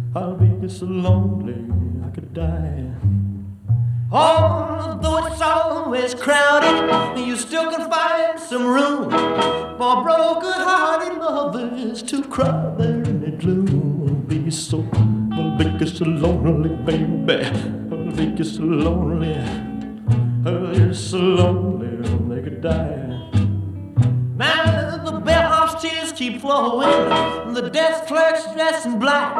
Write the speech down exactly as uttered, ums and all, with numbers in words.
I'll be so lonely I could die. Although it's always crowded, you still can find some room for broken-hearted lovers to cry there in the gloom. I'll be so, I'll be so lonely, baby. I'll be so lonely. Oh, you're so lonely they could die. Now the bellhop's tears keep flowing, the desk clerk's dressed in black.